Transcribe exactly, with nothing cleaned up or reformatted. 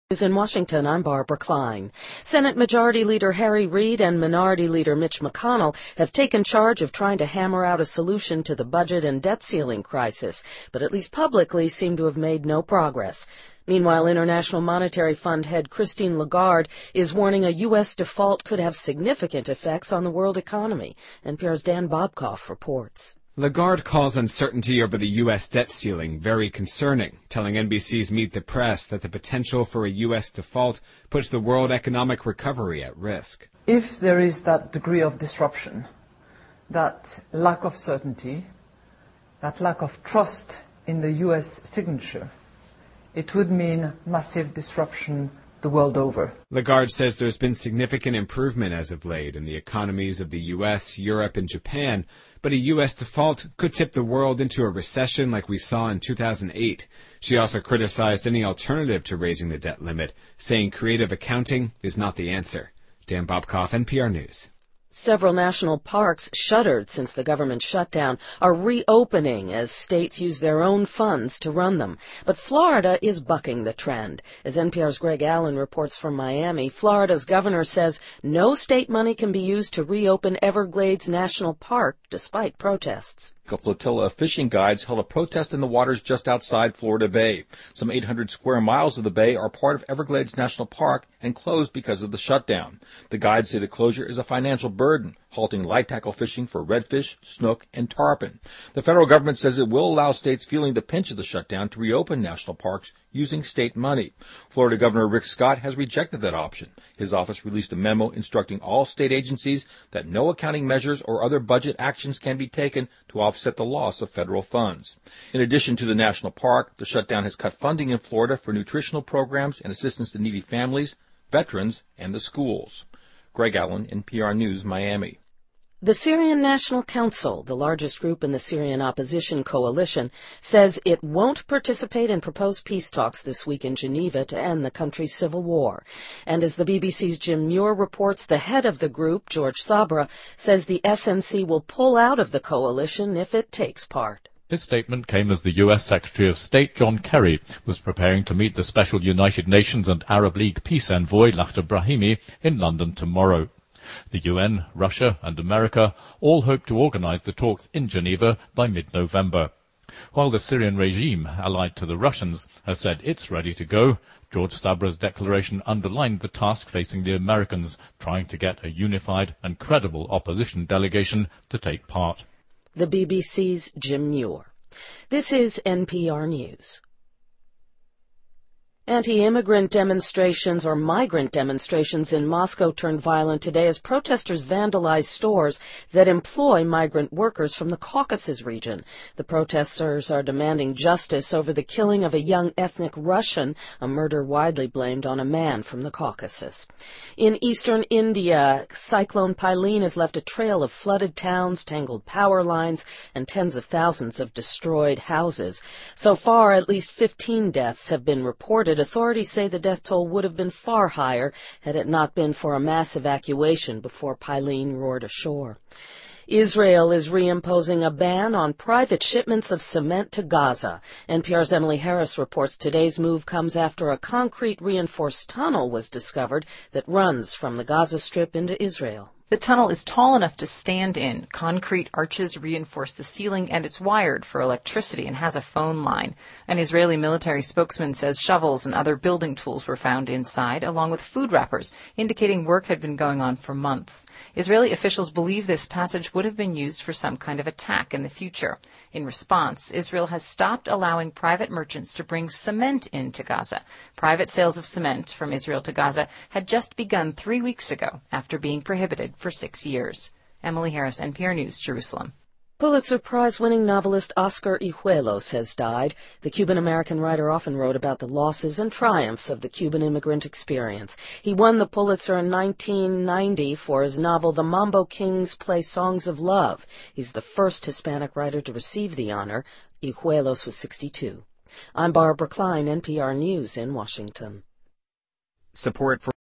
In Washington, I'm Barbara Klein. Senate Majority Leader Harry Reid and Minority Leader Mitch McConnell have taken charge of trying to hammer out a solution to the budget and debt ceiling crisis, but at least publicly seem to have made no progress. Meanwhile, International Monetary Fund head Christine Lagarde is warning a U S default could have significant effects on the world economy. N P R's Dan Bobkoff reports. Lagarde calls uncertainty over the U S debt ceiling very concerning, telling N B C's Meet the Press that the potential for a U S default puts the world economic recovery at risk. If there is that degree of disruption, that lack of certainty, that lack of trust in the U S signature, it would mean massive disruption the world over. Lagarde says there's been significant improvement as of late in the economies of the U S, Europe, and Japan, but a U S default could tip the world into a recession like we saw in two thousand eight. She also criticized any alternative to raising the debt limit, saying creative accounting is not the answer. Dan Bobkoff, N P R News. Several national parks, shuttered since the government shutdown, are reopening as states use their own funds to run them. But Florida is bucking the trend. As N P R's Greg Allen reports from Miami, Florida's governor says no state money can be used to reopen Everglades National Park, despite protests. A flotilla of fishing guides held a protest in the waters just outside Florida Bay. Some eight hundred square miles of the bay are part of Everglades National Park and closed because of the shutdown. The guides say the closure is a financial burden, halting light tackle fishing for redfish, snook, and tarpon. The federal government says it will allow states feeling the pinch of the shutdown to reopen national parks using state money. Florida Governor Rick Scott has rejected that option. His office released a memo instructing all state agencies that no accounting measures or other budget actions can be taken to offset the loss of federal funds. In addition to the national park, the shutdown has cut funding in Florida for nutritional programs and assistance to needy families, veterans, and the schools. Greg Allen, N P R News, Miami. The Syrian National Council, the largest group in the Syrian opposition coalition, says it won't participate in proposed peace talks this week in Geneva to end the country's civil war. And as the B B C's Jim Muir reports, the head of the group, George Sabra, says the S N C will pull out of the coalition if it takes part. His statement came as the U S Secretary of State John Kerry was preparing to meet the Special United Nations and Arab League peace envoy Lakhdar Brahimi in London tomorrow. The U N, Russia and America all hope to organize the talks in Geneva by mid-November. While the Syrian regime, allied to the Russians, has said it's ready to go, George Sabra's declaration underlined the task facing the Americans, trying to get a unified and credible opposition delegation to take part. The B B C's Jim Muir. This is N P R News. Anti-immigrant demonstrations or migrant demonstrations in Moscow turned violent today as protesters vandalized stores that employ migrant workers from the Caucasus region. The protesters are demanding justice over the killing of a young ethnic Russian, a murder widely blamed on a man from the Caucasus. In eastern India, Cyclone Pylene has left a trail of flooded towns, tangled power lines, and tens of thousands of destroyed houses. So far, at least fifteen deaths have been reported. Authorities say the death toll would have been far higher had it not been for a mass evacuation before Pylene roared ashore. Israel is reimposing a ban on private shipments of cement to Gaza. N P R's Emily Harris reports today's move comes after a concrete reinforced tunnel was discovered that runs from the Gaza Strip into Israel. The tunnel is tall enough to stand in. Concrete arches reinforce the ceiling, and it's wired for electricity and has a phone line. An Israeli military spokesman says shovels and other building tools were found inside, along with food wrappers, indicating work had been going on for months. Israeli officials believe this passage would have been used for some kind of attack in the future. In response, Israel has stopped allowing private merchants to bring cement into Gaza. Private sales of cement from Israel to Gaza had just begun three weeks ago after being prohibited for six years. Emily Harris, N P R News, Jerusalem. Pulitzer Prize-winning novelist Oscar Ijuelos has died. The Cuban-American writer often wrote about the losses and triumphs of the Cuban immigrant experience. He won the Pulitzer in nineteen ninety for his novel The Mambo Kings Play Songs of Love. He's the first Hispanic writer to receive the honor. Ijuelos was sixty-two. I'm Barbara Klein, N P R News in Washington. Support for